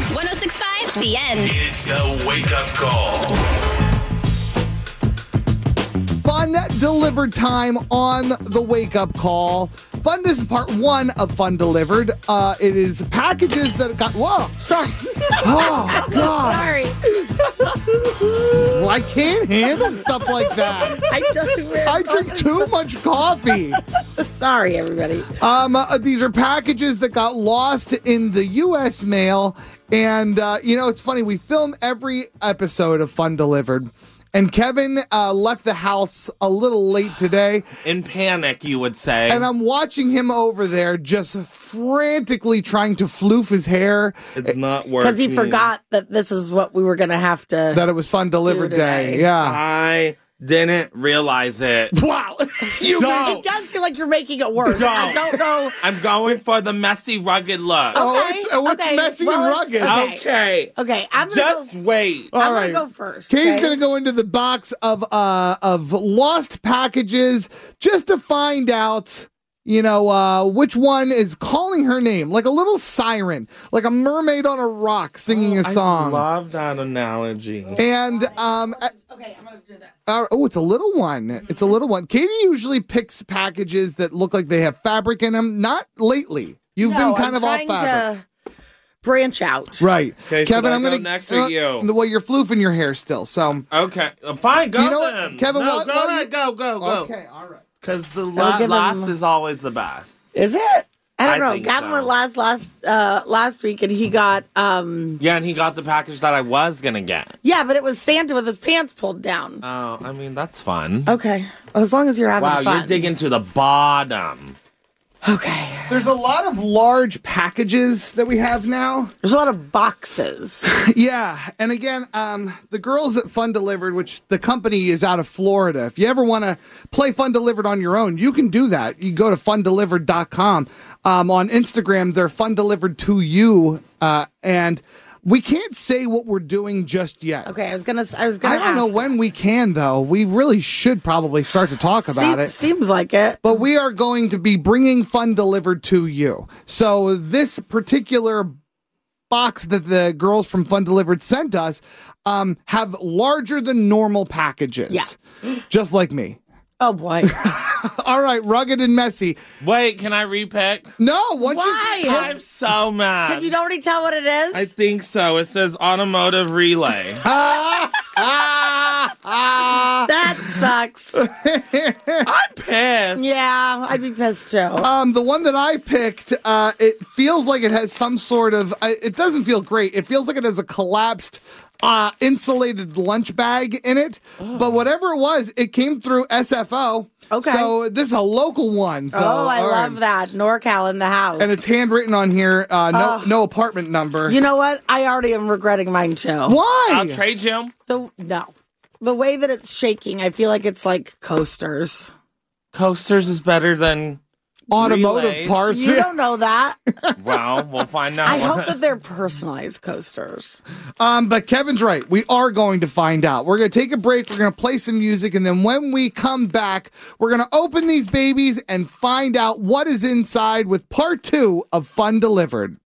106.5, The End. It's the wake-up call. Fun delivered time on the wake-up call. Fun, this is part one of Fun Delivered. It is packages that got... Whoa, sorry. Oh, God. Sorry. Well, I can't handle stuff like that. I drink too much coffee. Sorry, everybody. These are packages that got lost in the U.S. mail. And, it's funny. We film every episode of Fun Delivered. And Kevin left the house a little late today. In panic, you would say. And I'm watching him over there just frantically trying to floof his hair. It's not working. Because he forgot that this is what we were going to have to... That it was Fun Delivered Day. Yeah. I didn't realize it. Wow. Don't. It does feel like you're making it worse. I don't know. I'm going for the messy, rugged look. It's messy and rugged. Okay. Okay, I'm gonna Just wait. All I'm right. gonna go first. Katie's gonna go into the box of lost packages just to find out, which one is calling her name, like a little siren, like a mermaid on a rock singing a song. I love that analogy. And Okay, I'm gonna do this. it's a little one. It's a little one. Katie usually picks packages that look like they have fabric in them. Not lately. You've been kind of off fabric. To branch out. Right. Okay, Kevin, I'm go going to next or you? Well, you're floofing your hair still, so. Okay. Fine, go You know what, then. Kevin, no, what- go what- ahead, go. Okay, all right. Because the I'll give last him- is always the best. Is it? I don't know. think Gavin so. went last week, and he got Yeah, and he got the package that I was going to get. yeah, but it was Santa with his pants pulled down. Oh, I mean, that's fun. Okay, as long as you're having Wow, fun. you're digging to the bottom. Okay, There's a lot of large packages that we have now. there's a lot of boxes. Yeah, and again, the girls at Fun Delivered, which the company is out of Florida. If you ever want to play Fun Delivered on your own, you can do that. You go to fundelivered.com. On Instagram, they're Fun Delivered to you, and we can't say what we're doing just yet. Okay, I was gonna. I don't know when we can, though. We really should probably start to talk about it. Seems like it. But we are going to be bringing Fun Delivered to you. So this particular box that the girls from Fun Delivered sent us have larger than normal packages. Yeah. Just like me. Oh boy. All right, rugged and messy. Wait, can I repick? No, once Why? I'm so mad. Can you already tell what it is? I think so. It says automotive relay. That sucks. I'm pissed. Yeah, I'd be pissed too. The one that I picked, it feels like it has some sort of. It doesn't feel great. It feels like it has a collapsed insulated lunch bag in it. But whatever it was, it came through SFO. Okay. So this is a local one. So, I all right. love that. NorCal in the house. And it's handwritten on here. No apartment number. You know what? I already am regretting mine too. Why? I'll trade you. The way that it's shaking, I feel like it's like coasters. Coasters is better than Automotive relays. parts. You don't know that. Well, we'll find out. I hope that they're personalized coasters. But Kevin's right. We are going to find out. We're going to take a break. We're going to play some music. And then when we come back, we're going to open these babies and find out what is inside with part 2 of Fun Delivered.